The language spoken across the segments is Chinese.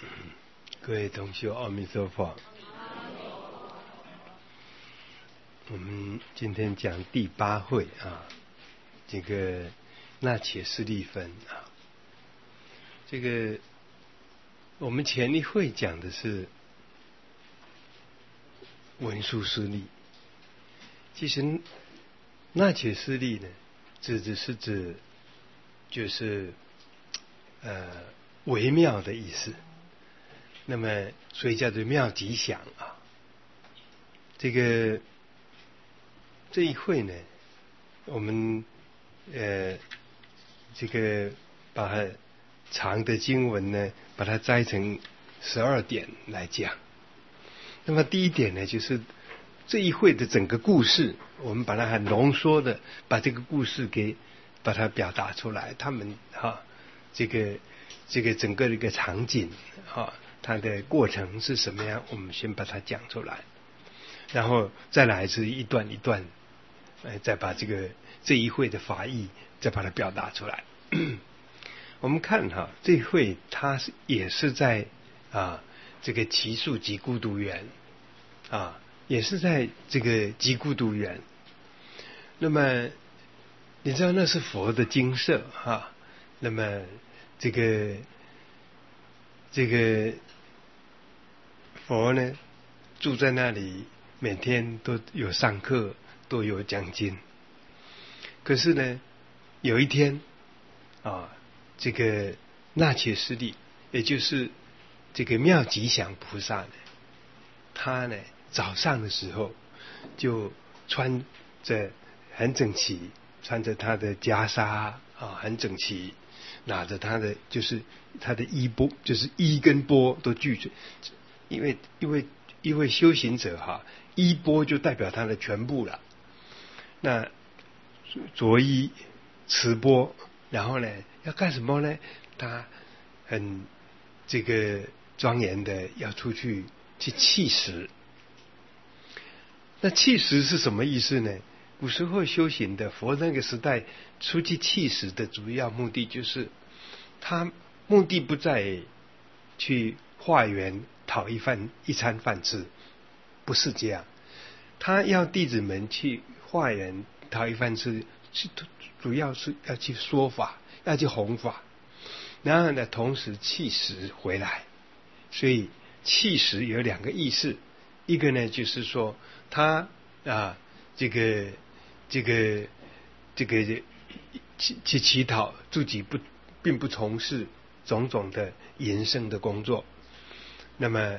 各位同修，阿弥陀佛。我们今天讲第8会啊，这个那且施利分啊。这个我们前一会讲的是文殊师利，其实那且施利呢，指就是微妙的意思。那么所以叫做妙吉祥啊。这一会呢，我们这个把长的经文呢，把它摘成12点来讲。那么第一点呢，就是这一会的整个故事，我们把它很浓缩的把这个故事把它表达出来。他们这个整个的一个场景它的过程是什么样，我们先把它讲出来，然后再来是一段一段再把这一会的法义再把它表达出来。我们看这一会它也是在这个祇树及孤独园也是在这个及孤独园。那么你知道那是佛的精舍那么这个佛呢住在那里，每天都有上课，都有讲经。可是呢，有一天这个那且施利，也就是这个妙吉祥菩萨呢，他呢早上的时候就穿着很整齐，穿着他的袈裟很整齐，拿着他的衣钵，就是衣跟钵都具着。因为修行者衣钵就代表他的全部了。那着衣持钵，然后呢要干什么呢？他很这个庄严的要出去弃食。那弃食是什么意思呢？古时候修行的佛那个时代出去弃食的主要目的，就是他目的不在去化缘讨一餐饭吃，不是这样。他要弟子们去化缘讨一饭吃，主要是要去说法，要去弘法，然后呢同时弃食回来。所以弃食有2个意思，一个呢就是说他这个去乞讨，自己并不从事种种的营生的工作。那么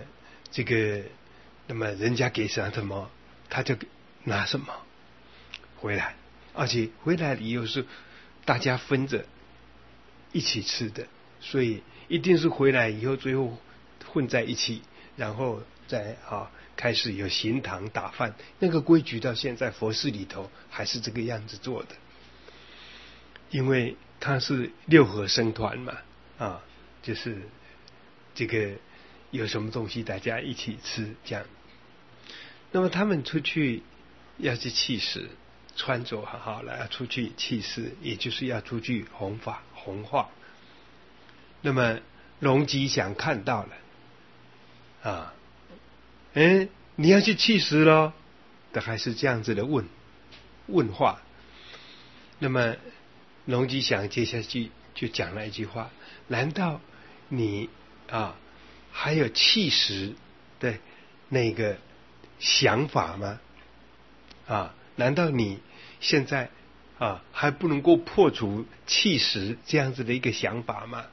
人家给什么，他就拿什么回来，而且回来以后是大家分着一起吃的，所以一定是回来以后最后混在一起，然后再开始有行堂打饭。那个规矩到现在佛寺里头还是这个样子做的，因为它是6合僧团嘛就是这个有什么东西大家一起吃这样。那么他们出去要去弃食，穿着好了要出去弃食，也就是要出去弘法弘化。那么龙吉祥看到了你要去弃食咯，大概是这样子的问话。那么龙吉祥接下去就讲了一句话：难道你还有弃食的那个想法吗？难道你现在还不能够破除弃食这样子的一个想法吗？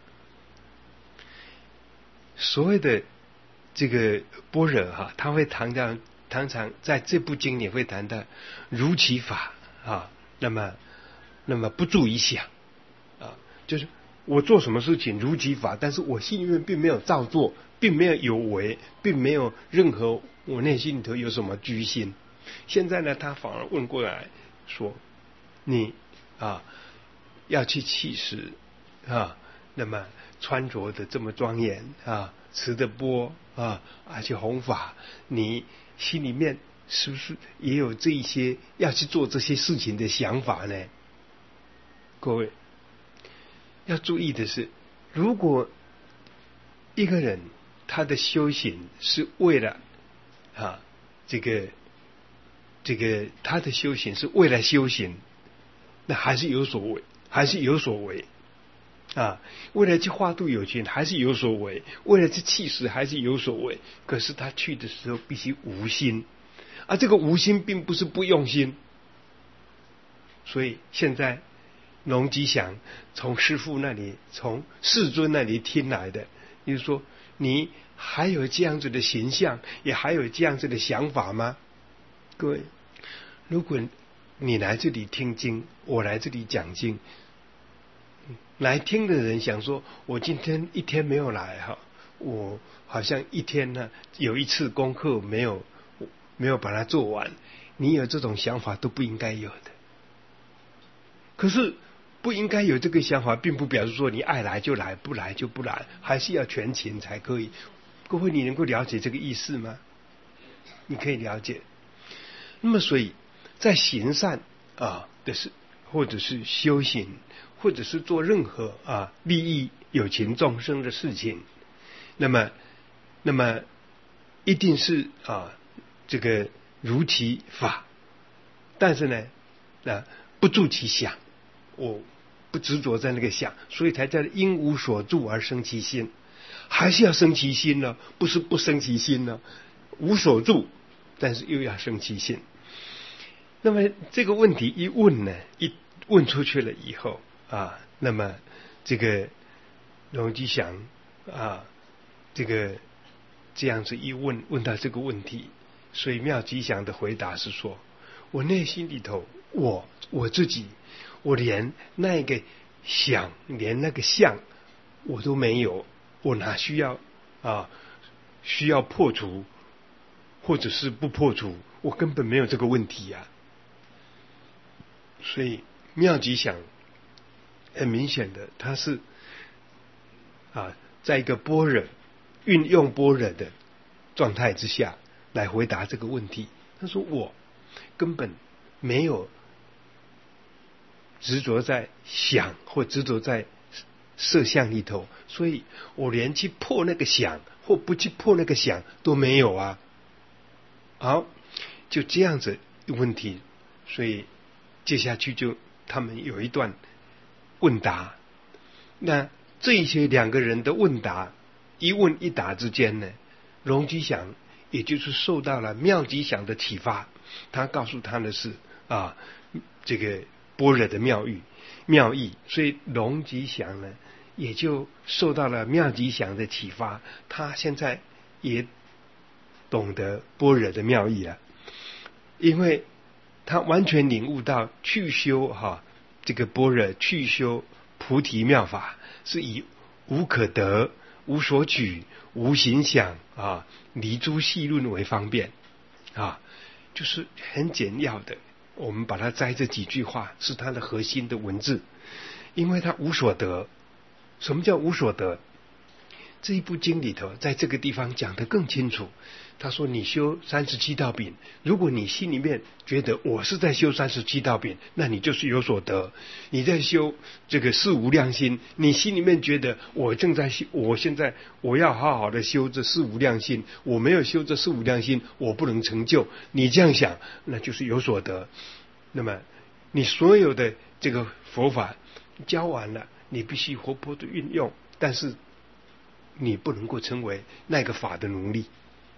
所谓的这个般若他会常常在这部经里会谈到如其法那么不住于想就是我做什么事情如其法，但是我心里面并没有照做，并没有有为，并没有任何我内心里头有什么居心。现在呢他反而问过来说，你要去弃食那么穿着的这么庄严持的钵去弘法，你心里面是不是也有这一些要去做这些事情的想法呢？各位要注意的是，如果一个人他的修行是为了这个他的修行是为了修行，那还是有所为，为了去化度有情还是有所为，为了去弃食还是有所为。可是他去的时候必须无心，这个无心并不是不用心。所以现在龙吉祥从师父那里，从世尊那里听来的，就是说你还有这样子的形象，也还有这样子的想法吗？各位，如果你来这里听经，我来这里讲经，来听的人想说，我今天一天没有来我好像一天呢有一次功课没有把它做完，你有这种想法都不应该有的。可是不应该有这个想法，并不表示说你爱来就来，不来就不来，还是要全勤才可以。各位，你能够了解这个意思吗？你可以了解。那么所以在行善的是，或者是修行，或者是做任何利益有情众生的事情，那么一定是这个如其法，但是呢不住其想，我不执着在那个想，所以才叫因无所住而生其心。还是要生其心呢，不是不生其心呢，无所住，但是又要生其心。那么这个问题一问出去了以后那么这个龙吉祥这样子一问到这个问题，所以妙吉祥的回答是说，我内心里头我自己，我连那个想，连那个相我都没有，我哪需要破除，或者是不破除，我根本没有这个问题所以妙吉祥很明显的，他是在一个般若，运用般若的状态之下来回答这个问题。他说我根本没有执着在想或执着在色相里头，所以我连去破那个想或不去破那个想都没有好，就这样子问题，所以接下去就他们有一段问答。那这些两个人的问答，一问一答之间呢，龙吉祥也就是受到了妙吉祥的启发，他告诉他的是这个般若的妙义，所以龙吉祥呢也就受到了妙吉祥的启发，他现在也懂得般若的妙义了，因为他完全领悟到去修这个般若，去修菩提妙法，是以无可得、无所取、无形想离诸细论为方便就是很简要的，我们把它摘这几句话是它的核心的文字。因为它无所得。什么叫无所得？这一部经里头在这个地方讲得更清楚。他说你修37道品，如果你心里面觉得我是在修37道品，那你就是有所得。你在修这个四无量心，你心里面觉得我正在修，我现在我要好好的修这四无量心，我没有修这四无量心我不能成就，你这样想那就是有所得。那么你所有的这个佛法教完了，你必须活泼的运用，但是你不能够成为那个法的奴隶。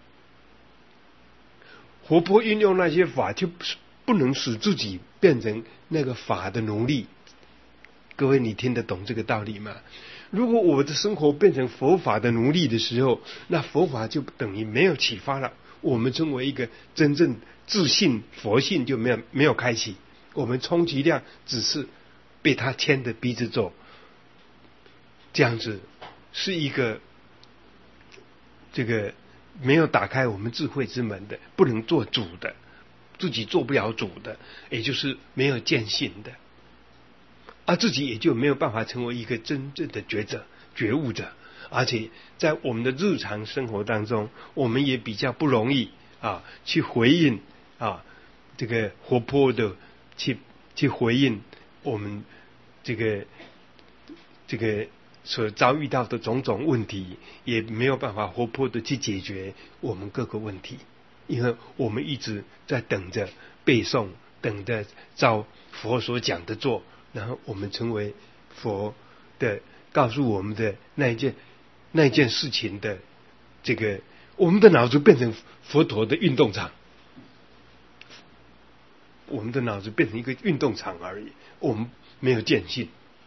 活泼运用那些法，就不能使自己变成那个法的奴隶。各位，你听得懂这个道理吗？如果我的生活变成佛法的奴隶的时候，那佛法就等于没有启发了。我们成为一个真正自信佛性就没有开启，我们充其量只是被他牵着鼻子走，这样子是一个这个没有打开我们智慧之门的，不能做主的，自己做不了主的，也就是没有见性的，自己也就没有办法成为一个真正的觉悟者。而且在我们的日常生活当中，我们也比较不容易去回应这个活泼的去回应我们这个所遭遇到的种种问题，也没有办法活泼的去解决我们各个问题，因为我们一直在等着背诵，等着照佛所讲的做，然后我们成为佛的告诉我们的那一件事情的这个，我们的脑子变成佛陀的运动场，我们的脑子变成一个运动场而已，我们没有见性。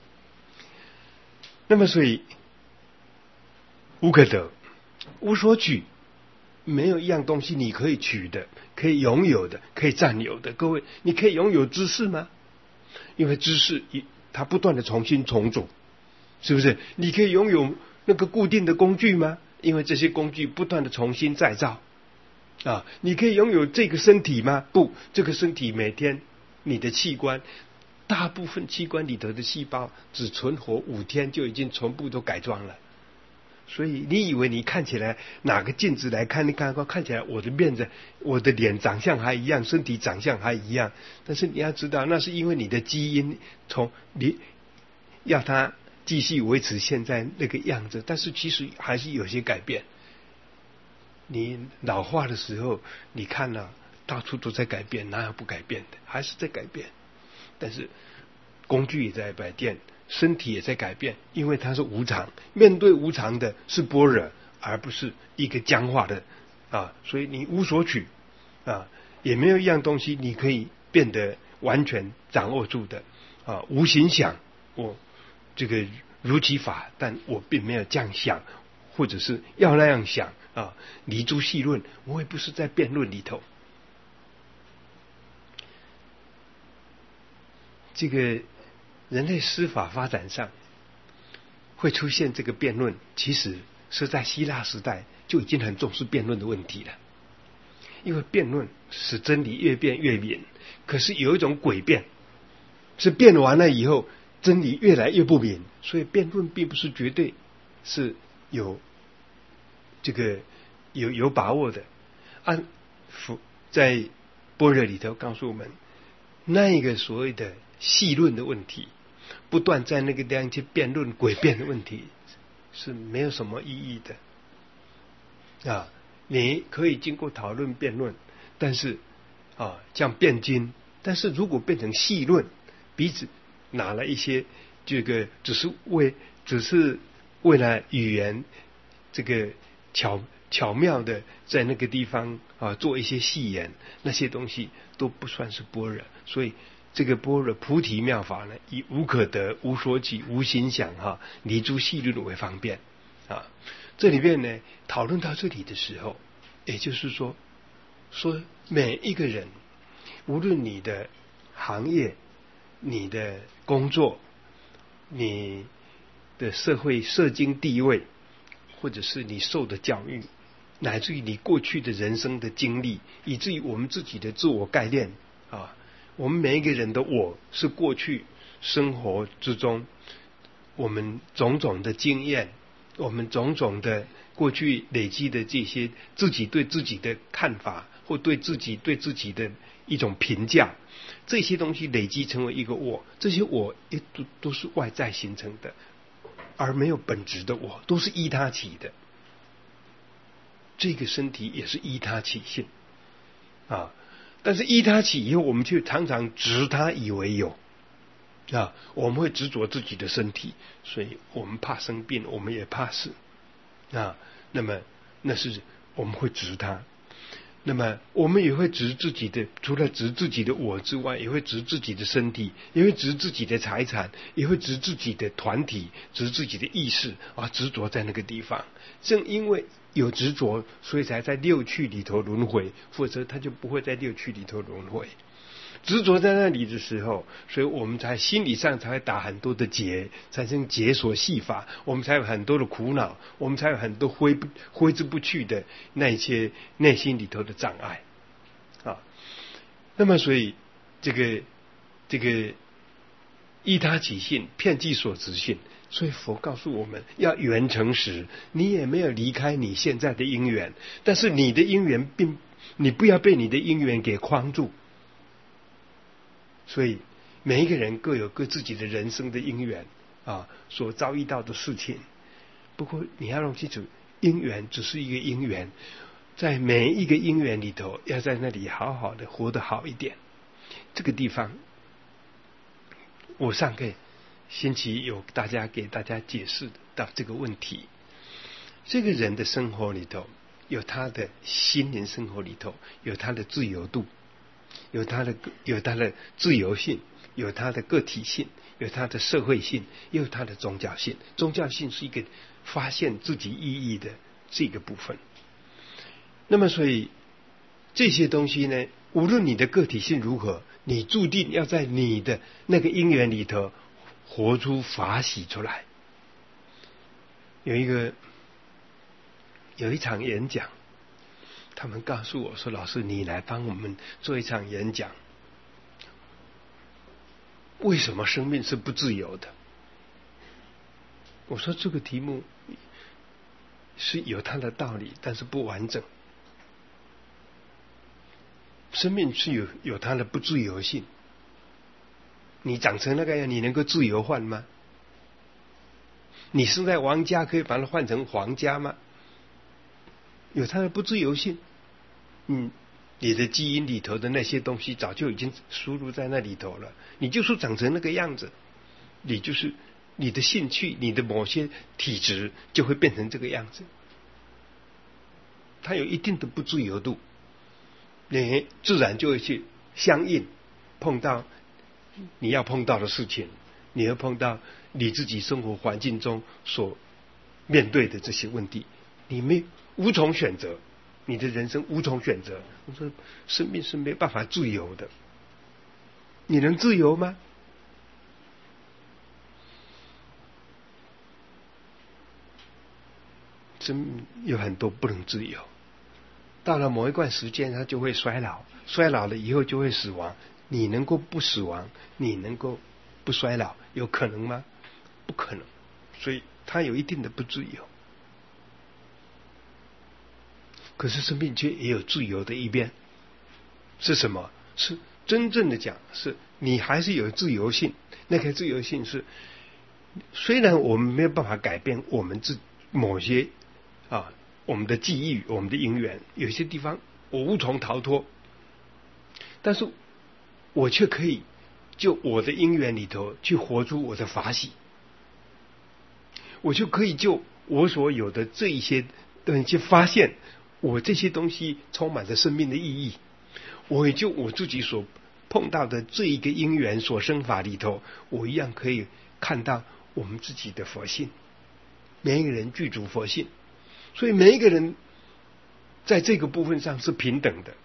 那么所以无可得，无所取，没有一样东西你可以取的，可以拥有的，可以占有的。各位，你可以拥有知识吗？因为知识它不断的重新重组，是不是？你可以拥有那个固定的工具吗？因为这些工具不断的重新再造啊。你可以拥有这个身体吗？不，这个身体每天你的器官，大部分器官里头的细胞只存活5天就已经全部都改装了。所以你以为你看起来哪个镜子来看，你看起来我的脸长相还一样，身体长相还一样，但是你要知道，那是因为你的基因从你要它继续维持现在那个样子，但是其实还是有些改变。你老化的时候，你看了到处都在改变，哪有不改变的？还是在改变。但是工具也在改变，身体也在改变，因为它是无常，面对无常的是般若，而不是一个僵化的啊。所以你无所取啊，也没有一样东西你可以变得完全掌握住的啊。无形想，我这个如其法，但我并没有这样想，或者是要那样想啊。离诸细论，我也不是在辩论里头。这个人类司法发展上会出现这个辩论，其实是在希腊时代就已经很重视辩论的问题了。因为辩论使真理越辩越明，可是有一种诡辩，是辩完了以后真理越来越不明，所以辩论并不是绝对是有这个有把握的。按在般若里头告诉我们，那一个所谓的细论的问题，不断在那个地方去辩论诡辩的问题，是没有什么意义的啊。你可以经过讨论辩论，但是啊，像辩经，但是如果变成细论，彼此拿了一些这个只是为了语言这个巧妙的在那个地方啊做一些戏言，那些东西都不算是般若。所以这个般若菩提妙法呢，以无可得、无所起、无形想离诸细论为方便啊。这里面呢，讨论到这里的时候，也就是说每一个人，无论你的行业、你的工作、你的社会社经地位，或者是你受的教育，乃至于你过去的人生的经历，以至于我们自己的自我概念啊，我们每一个人的我是过去生活之中我们种种的经验，我们种种的过去累积的这些自己对自己的看法，或对自己的一种评价，这些东西累积成为一个我，这些我也都是外在形成的，而没有本质的我，都是依他起的。这个身体也是依他起性啊，但是依他起以后，我们却常常执他以为有啊，我们会执着自己的身体，所以我们怕生病，我们也怕死啊。那么那是我们会执他，那么我们也会执自己的，除了执自己的我之外，也会执自己的身体，也会执自己的财产，也会执自己的团体，执自己的意识啊，执着在那个地方。正因为有执着，所以才在六趣里头轮回，否则他就不会在六趣里头轮回。执着在那里的时候，所以我们才心理上才会打很多的结，产生结所系法，我们才有很多的苦恼，我们才有很多挥之不去的那些内心里头的障碍啊。那么所以这个依他起性，遍计所执性，所以佛告诉我们要缘成实，你也没有离开你现在的因缘，但是你的因缘你不要被你的因缘给框住。所以每一个人各有各自己的人生的因缘所遭遇到的事情。不过你要弄清楚，因缘只是一个因缘，在每一个因缘里头，要在那里好好的活得好一点。这个地方，我上个星期有给大家解释到这个问题。这个人的生活里头，有他的心灵生活里头，有他的自由度，有他的自由性，有他的个体性，有他的社会性，也有他的宗教性。宗教性是一个发现自己意义的这个部分。那么所以这些东西呢，无论你的个体性如何，你注定要在你的那个因缘里头活出法喜出来。有一场演讲，他们告诉我说，老师你来帮我们做一场演讲，为什么生命是不自由的？我说这个题目是有它的道理，但是不完整。生命是有它的不自由性。你长成那个样，你能够自由换吗？你生在王家，可以把它换成皇家吗？有它的不自由性。你的基因里头的那些东西早就已经输入在那里头了。你就是长成那个样子，你就是你的兴趣，你的某些体质就会变成这个样子。它有一定的不自由度，你自然就会去相应碰到你要碰到的事情，你会碰到你自己生活环境中所面对的这些问题，你无从选择，你的人生无从选择。我说生命是没办法自由的，你能自由吗？生命有很多不能自由，到了某一段时间，它就会衰老，衰老了以后就会死亡。你能够不死亡，你能够不衰老，有可能吗？不可能。所以它有一定的不自由。可是生命却也有自由的一边，是什么？是真正的讲，是你还是有自由性。那个自由性是，虽然我们没有办法改变我们某些我们的际遇，我们的因缘，有些地方我无从逃脱，但是我却可以就我的因缘里头去活出我的法喜，我就可以就我所有的这一些去发现我这些东西充满着生命的意义。我也就我自己所碰到的这一个因缘所生法里头，我一样可以看到我们自己的佛性。每一个人具足佛性，所以每一个人在这个部分上是平等的。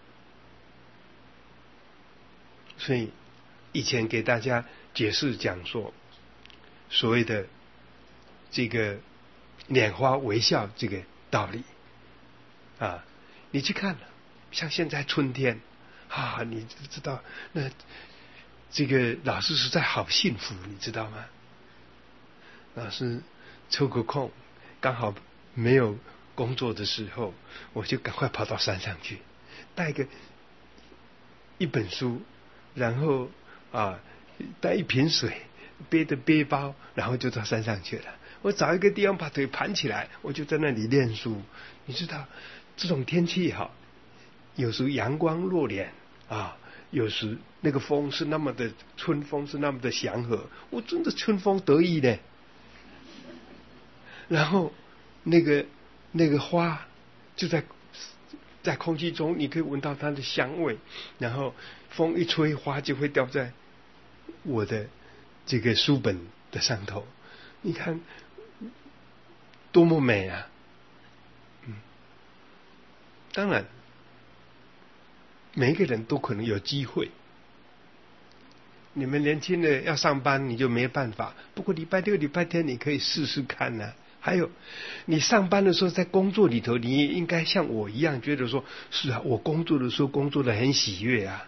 所以以前给大家解释讲说，所谓的这个拈花微笑这个道理你去看了，像现在春天你知道那这个老师实在好幸福，你知道吗？老师抽个空，刚好没有工作的时候，我就赶快跑到山上去，带一本书，然后带一瓶水，背着背包，然后就到山上去了。我找一个地方把腿盘起来，我就在那里念书。你知道这种天气好，有时阳光落脸有时那个风是那么的，春风是那么的祥和，我真的春风得意呢。然后那个花就在空气中，你可以闻到它的香味，然后风一吹，花就会掉在我的这个书本的上头。你看多么美啊！当然每一个人都可能有机会，你们年轻的要上班你就没办法，不过礼拜六礼拜天你可以试试看啊。还有你上班的时候，在工作里头，你也应该像我一样觉得说，是啊，我工作的时候工作的很喜悦啊。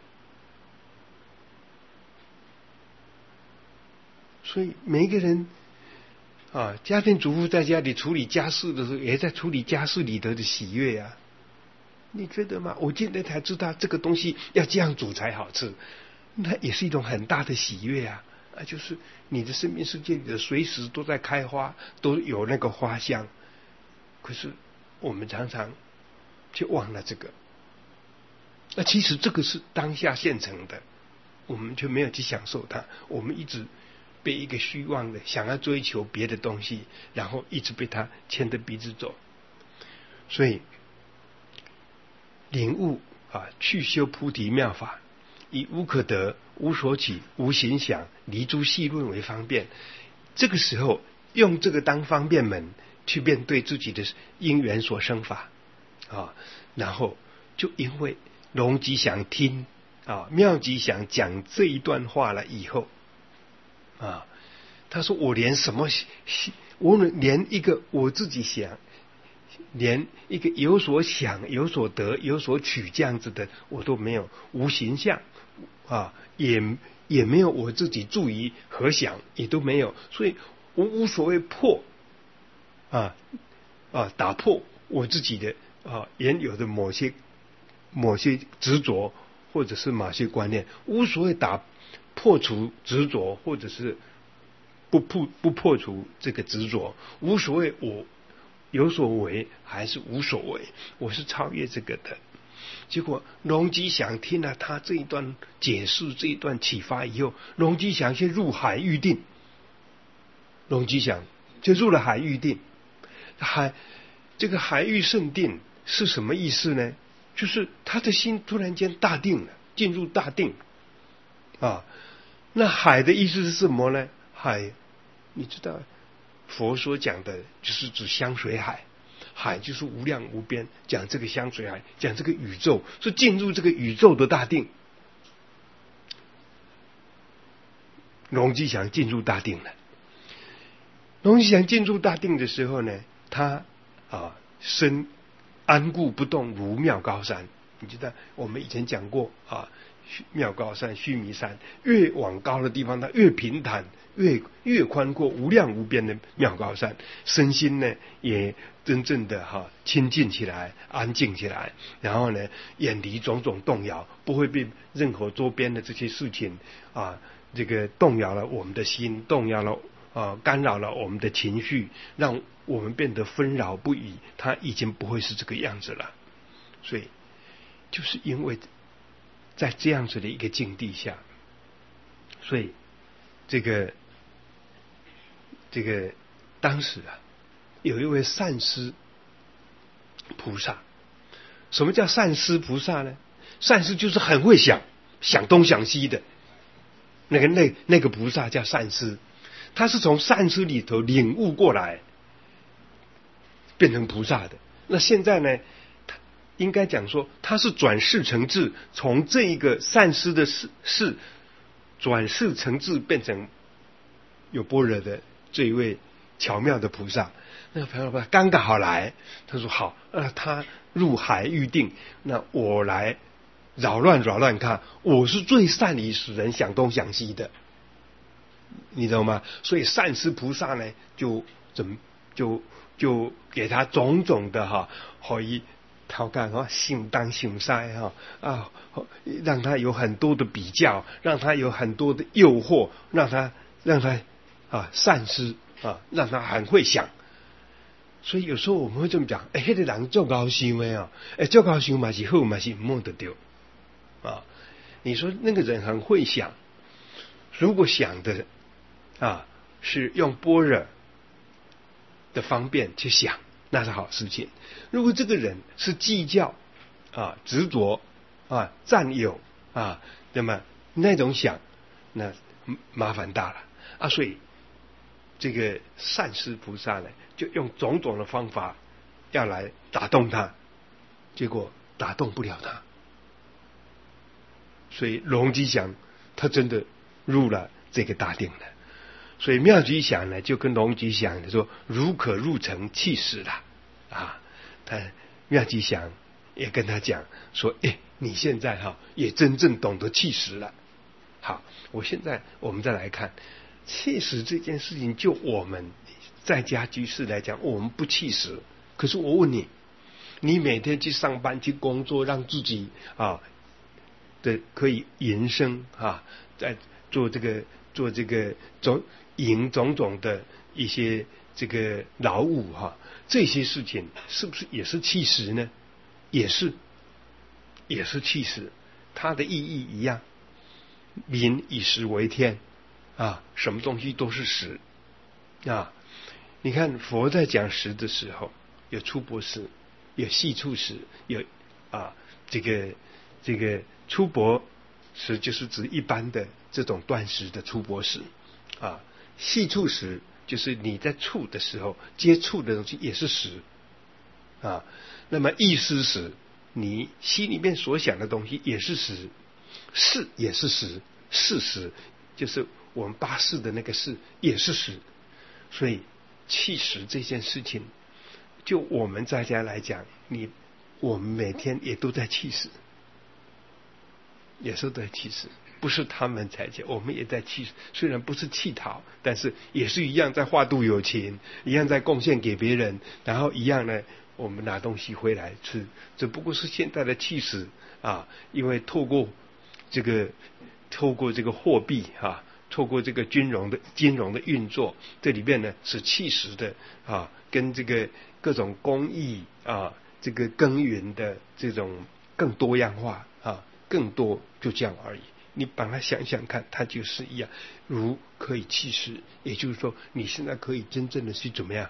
所以每一个人家庭主妇在家里处理家事的时候，也在处理家事里头的喜悦啊。你觉得吗？我今天才知道这个东西要这样煮才好吃，那也是一种很大的喜悦啊。 就是你的生命世界里的随时都在开花，都有那个花香。可是我们常常却忘了这个。那其实这个是当下现成的，我们却没有去享受它。我们一直被一个虚妄的想要追求别的东西，然后一直被它牵着鼻子走。所以领悟去修菩提妙法，以无可得、无所取、无形想、离诸细论为方便。这个时候用这个当方便门去面对自己的因缘所生法然后就因为龙吉祥听妙吉祥讲这一段话了以后他说我连一个我自己想，连一个有所想、有所得、有所取这样子的我都没有，无形象也没有我自己注意和想也都没有，所以我无所谓破打破我自己的原有的某些执着，或者是某些观念，无所谓破除执着，或者是不破除这个执着，无所谓我有所为还是无所谓，我是超越这个的。结果龙吉祥听了他这一段解释，这一段启发以后，龙吉祥先入海预定，龙吉祥就入了海预定。这个海域圣定是什么意思呢？就是他的心突然间大定了，进入大定那海的意思是什么呢？海你知道佛所讲的就是指香水海，海就是无量无边，讲这个香水海，讲这个宇宙，是进入这个宇宙的大定。龙吉祥进入大定了。龙吉祥进入大定的时候呢，他身安固不动如妙高山。你知道我们以前讲过妙高山、须弥山，越往高的地方它越平坦，越宽阔，无量无边的妙高山，身心呢也真正的清净起来，安静起来，然后呢远离种种动摇，不会被任何周边的这些事情这个动摇了我们的心，动摇了干扰了我们的情绪，让我们变得纷扰不已，它已经不会是这个样子了。所以就是因为在这样子的一个境地下，所以这个当时有一位善思菩萨。什么叫善思菩萨呢？善思就是很会想东想西的那个菩萨叫善思，他是从善思里头领悟过来变成菩萨的。那现在呢，应该讲说他是转世成智，从这一个善思的事转世成智，变成有般若的这一位巧妙的菩萨。那个朋友刚刚好来，他说好，他入海预定，那我来扰乱看，我是最善于使人想东想西的，你懂吗？所以善思菩萨呢，就给他种种的可以调侃想东想西让他有很多的比较，让他有很多的诱惑，让他善思让他很会想。所以有时候我们会这么讲，那个人做高想的做高想嘛是好嘛是不得对你说那个人很会想，如果想的是用般若的方便去想，那是好事情。如果这个人是计较执着占有那么那种想，那麻烦大了所以这个善思菩萨呢，就用种种的方法要来打动他，结果打动不了他。所以龙吉祥他真的入了这个大定了。所以妙吉祥呢，就跟龙吉祥说如可入成气死了他妙吉祥也跟他讲说你现在也真正懂得气死了。好，我们再来看气死这件事情，就我们在家居士来讲，我们不气死。可是我问你，你每天去上班去工作，让自己可以营生在做这个做这个营种种的一些这个劳务哈，这些事情是不是也是弃食呢？也是弃食，它的意义一样。民以食为天啊，什么东西都是食啊。你看佛在讲食的时候，有粗薄食，有细粗食，有这个粗薄食就是指一般的这种断食的粗薄食啊，细触食就是你在触的时候接触的东西也是食啊。那么意思食，你心里面所想的东西也是食，事也是食，事实就是我们八事的那个事也是食。所以弃食这件事情，就我们在家来讲，我们每天也都在弃食，也是在弃食，不是他们才讲，我们也在弃食。虽然不是乞讨，但是也是一样在化度有情，一样在贡献给别人，然后一样呢，我们拿东西回来吃。只不过是现在的弃食啊，因为透过这个货币啊，透过这个金融的运作，这里面呢是弃食的啊，跟这个各种工艺啊，这个耕耘的这种更多样化啊，更多就这样而已。你把它想想看，它就是一样，如可以弃食，也就是说，你现在可以真正的去怎么样，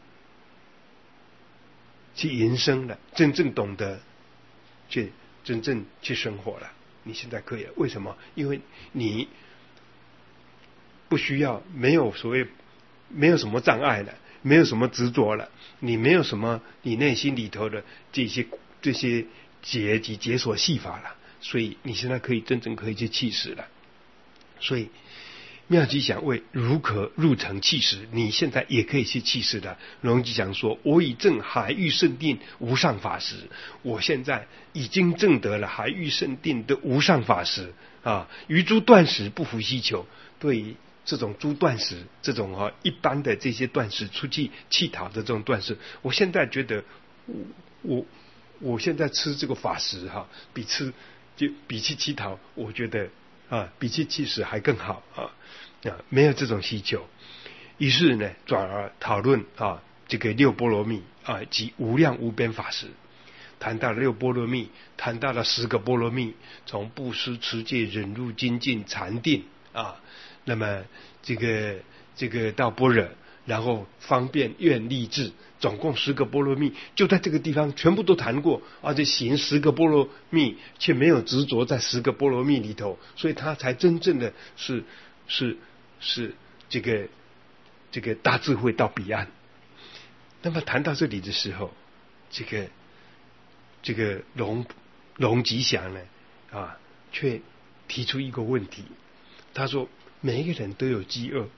去营生了，真正懂得去真正去生活了。你现在可以了，为什么？因为你不需要，没有什么障碍了，没有什么执着了，你没有什么你内心里头的这些结及解锁戏法了，所以你现在可以真正可以去弃食了。所以妙吉祥为如可入成弃食，你现在也可以去弃食的。龙吉祥说：我已证海域圣定无上法时，我现在已经证得了海域圣定的无上法时啊，于诸断食不复希求。对于这种诸断食，这种一般的这些断食出去乞讨的这种断食，我现在觉得我现在吃这个法食比去乞讨，我觉得比去弃食还更好没有这种需求。于是呢，转而讨论这个六波罗蜜及无量无边法食。谈到了六波罗蜜，谈到了10个波罗蜜，从布施、持戒、忍辱、精进、禅定那么这个到般若，然后方便、愿、力、智，总共10个波罗蜜，就在这个地方全部都谈过，而且行10个波罗蜜，却没有执着在10个波罗蜜里头，所以他才真正的是这个大智慧到彼岸。那么谈到这里的时候，这个龙吉祥呢却提出一个问题，他说每一个人都有饥饿。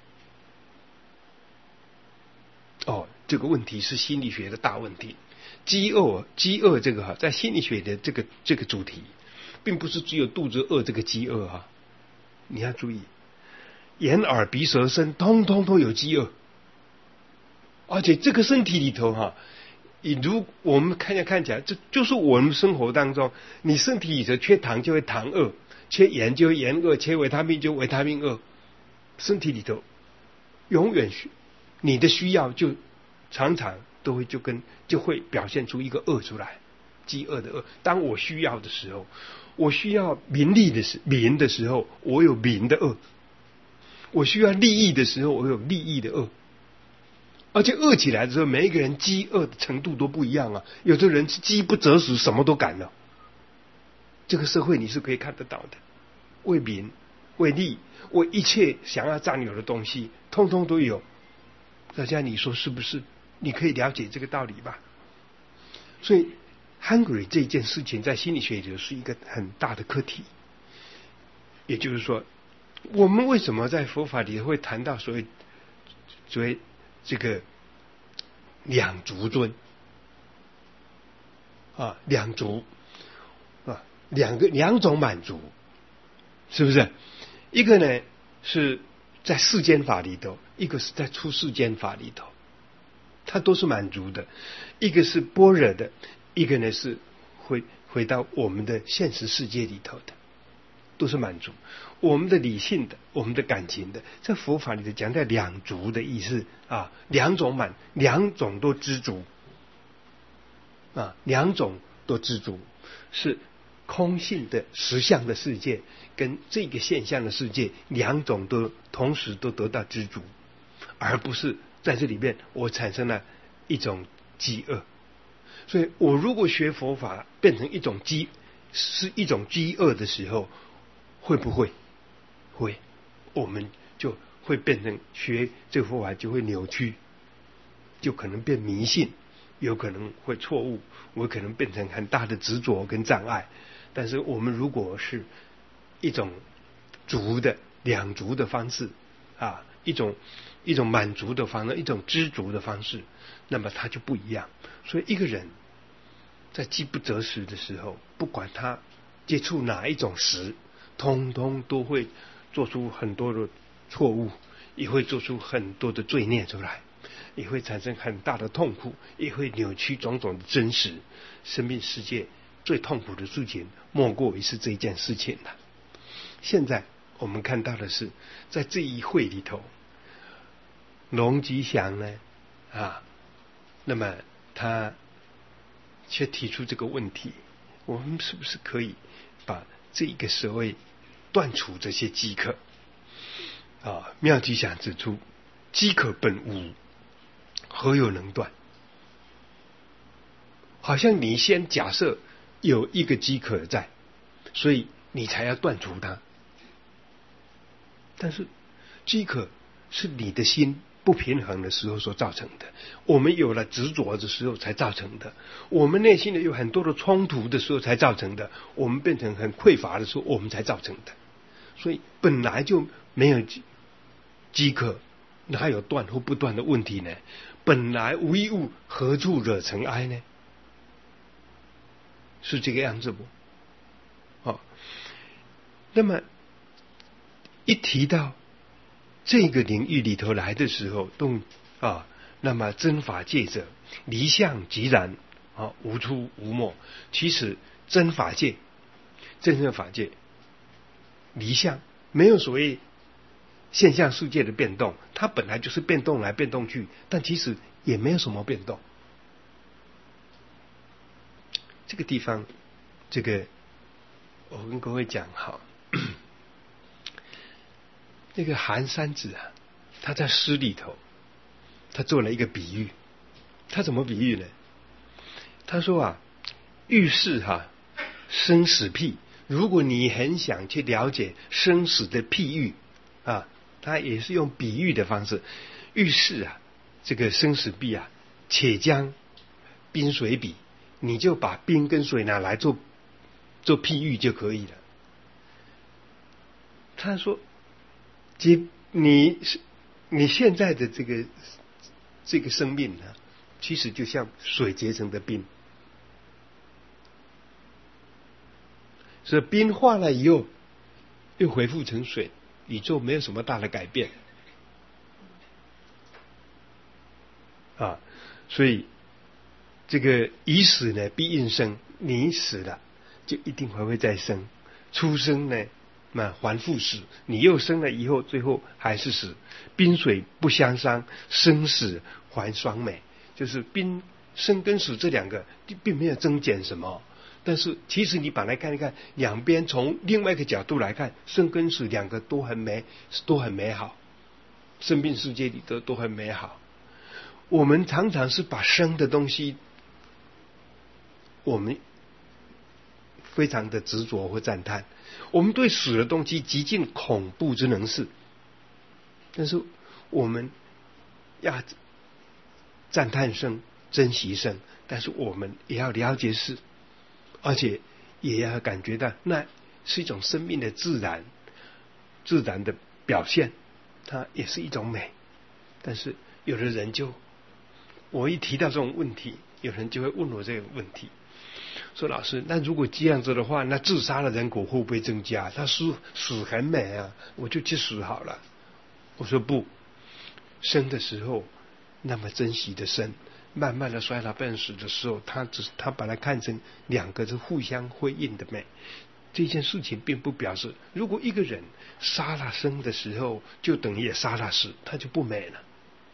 这个问题是心理学的大问题。饥饿这个在心理学的这个主题，并不是只有肚子饿这个饥饿你要注意，眼耳鼻舌身通通都有饥饿，而且这个身体里头如我们看起来，这就是我们生活当中，你身体里头缺糖就会糖饿，缺盐就会盐饿，缺维他命就维他命饿，身体里头永远你的需要就常常都会就会表现出一个饿出来，饥饿的饿。当我需要的时候，我需要名的时候，我有名的饿；我需要利益的时候，我有利益的饿。而且饿起来的时候，每一个人饥饿的程度都不一样有的人是饥不择食，什么都敢了。这个社会你是可以看得到的，为名、为利、为一切想要占有的东西，通通都有。大家你说是不是？你可以了解这个道理吧？所以 hungry 这件事情在心理学里是一个很大的课题。也就是说，我们为什么在佛法里会谈到所谓这个两足尊两足两种满足，是不是？一个呢是在世间法里头，一个是在出世间法里头，它都是满足的。一个是般若的，一个呢是回到我们的现实世界里头的。 都是满足。我们的理性的，我们的感情的，在佛法里头讲的两足的意思啊，两种满，两种都知足啊，两种都知足，是空性的实相的世界跟这个现象的世界，两种都同时都得到知足，而不是在这里面我产生了一种饥饿。所以我如果学佛法变成一种是一种饥饿的时候，会不会？会，我们就会变成学这个佛法就会扭曲，就可能变迷信，有可能会错误，我可能变成很大的执着跟障碍。但是我们如果是一种足的两足的方式啊，一种满足的方式，一种知足的方式，那么它就不一样。所以一个人在饥不择食的时候，不管他接触哪一种食，通通都会做出很多的错误，也会做出很多的罪孽出来，也会产生很大的痛苦，也会扭曲种种的真实。生命世界最痛苦的事情莫过于是这一件事情了。现在我们看到的是，在这一会里头，龙吉祥呢那么他却提出这个问题，我们是不是可以把这个所谓断除这些饥渴妙吉祥指出，饥渴本无，何有能断？好像你先假设有一个饥渴在，所以你才要断除它。但是饥渴是你的心不平衡的时候所造成的，我们有了执着的时候才造成的，我们内心的有很多的冲突的时候才造成的，我们变成很匮乏的时候我们才造成的。所以本来就没有饥渴，哪有断或不断的问题呢？本来无一物，何处惹尘埃呢？是这个样子不？那么一提到这个领域里头来的时候，那么真法界者，离相即然无出无没。其实真法界，真正法界离相，没有所谓现象世界的变动，它本来就是变动来变动去，但其实也没有什么变动。这个地方，我跟各位讲那个寒山子他在诗里头，他做了一个比喻。他怎么比喻呢？他说遇事生死譬，如果你很想去了解生死的譬喻他也是用比喻的方式。遇事这个生死譬且将冰水比，你就把冰跟水拿来做譬喻就可以了。他说你现在的这个生命其实就像水结成的冰，所以冰化了以后又恢复成水，宇宙没有什么大的改变所以这个已死呢必应生，你死了就一定还会再生，出生呢还复死，你又生了以后最后还是死。冰水不相伤，生死还双美，就是生跟死这两个并没有增减什么，但是其实你把来看一看，两边从另外一个角度来看，生跟死两个都很美好，生命世界里都很美好。我们常常是把生的东西我们非常的执着或赞叹，我们对死的东西极尽恐怖之能事，但是我们要赞叹生，珍惜生，但是我们也要了解死，而且也要感觉到那是一种生命的自然的表现，它也是一种美。但是有的人我一提到这种问题，有人就会问我这个问题，说老师，那如果这样子的话，那自杀的人口会不会增加？他死很美我就去死好了。我说不，生的时候那么珍惜的生，慢慢的衰老变死的时候，他把它看成两个是互相辉映的美， 这件事情并不表示，如果一个人杀了生的时候，就等于也杀了死，他就不美了。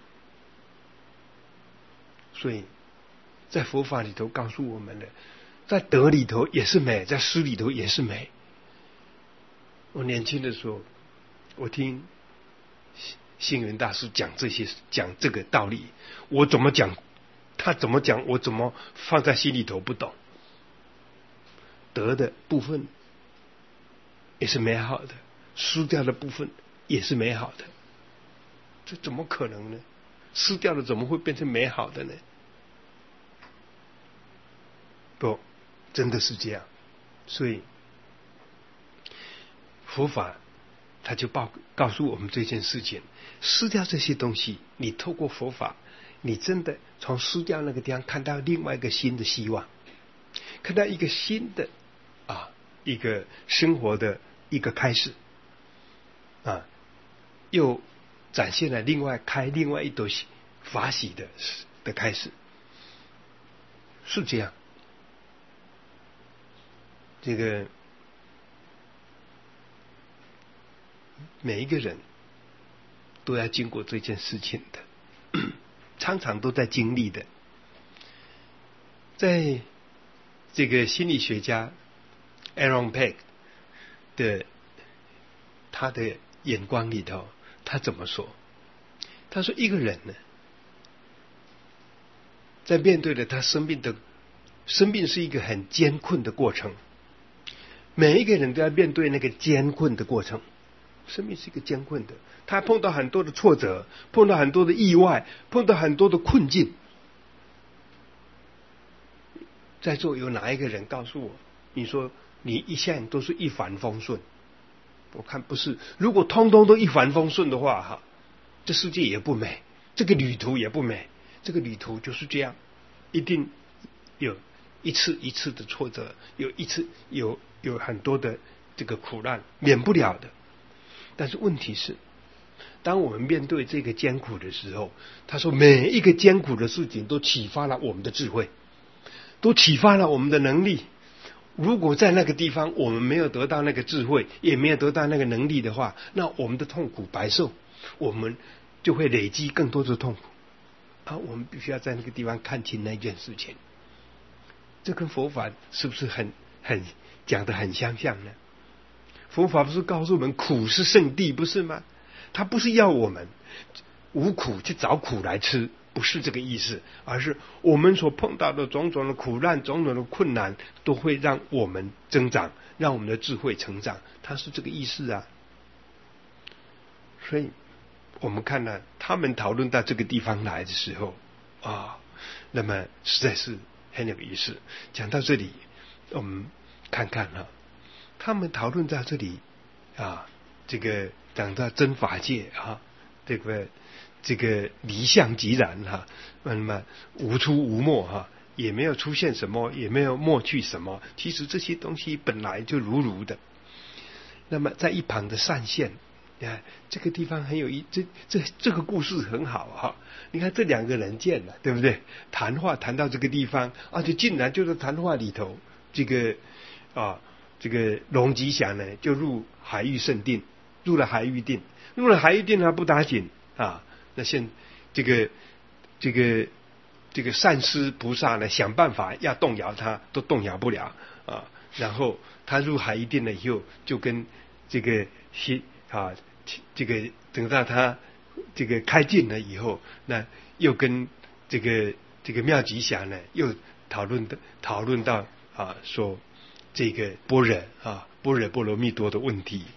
所以在佛法里头告诉我们的，在得里头也是美，在失里头也是美。我年轻的时候，我听星云大师讲这个道理，我怎么讲，他怎么讲，我怎么放在心里头不懂。得的部分也是美好的，失掉的部分也是美好的，这怎么可能呢？失掉了怎么会变成美好的呢？不，真的是这样。所以佛法他就告诉我们这件事情，失掉这些东西，你透过佛法，你真的从失掉那个地方看到另外一个新的希望，看到一个新的一个生活的一个开始又展现了另外一朵法喜的开始，是这样。这个每一个人都要经过这件事情的，常常都在经历的。在这个心理学家 Aaron Beck 的他的眼光里头，他怎么说？他说一个人呢，在面对了他生命是一个很艰困的过程，每一个人都要面对那个艰困的过程。生命是一个艰困的，他碰到很多的挫折，碰到很多的意外，碰到很多的困境。在座有哪一个人告诉我，你说你一向都是一帆风顺？我看不是。如果通通都一帆风顺的话，这世界也不美，这个旅途也不美。这个旅途就是这样，一定有一次一次的挫折，有很多的这个苦难，免不了的。但是问题是，当我们面对这个艰苦的时候，他说每一个艰苦的事情都启发了我们的智慧，都启发了我们的能力。如果在那个地方我们没有得到那个智慧，也没有得到那个能力的话，那我们的痛苦白受，我们就会累积更多的痛苦。我们必须要在那个地方看清那件事情。这跟佛法是不是很讲得很相像呢？佛法不是告诉我们苦是圣地，不是吗？他不是要我们无苦去找苦来吃，不是这个意思，而是我们所碰到的种种的苦难，种种的困难，都会让我们增长，让我们的智慧成长，他是这个意思啊。所以我们看了他们讨论到这个地方来的时候那么实在是很有意思。讲到这里，我们看看他们讨论到这里这个讲到真法界这个离相即然那么无出无没也没有出现什么，也没有没去什么，其实这些东西本来就如的。那么在一旁的善现，这个地方很有这个故事很好你看这两个人见了，对不对？谈话谈到这个地方就竟然就在谈话里头，这个龙吉祥呢就入海域圣定，入了海域定还不打紧那这个善师菩萨呢想办法要动摇他，都动摇不了然后他入海域定了以后，就跟这个等到他这个开尽了以后，那又跟这个妙吉祥呢又讨论到说这个般若波罗蜜多的问题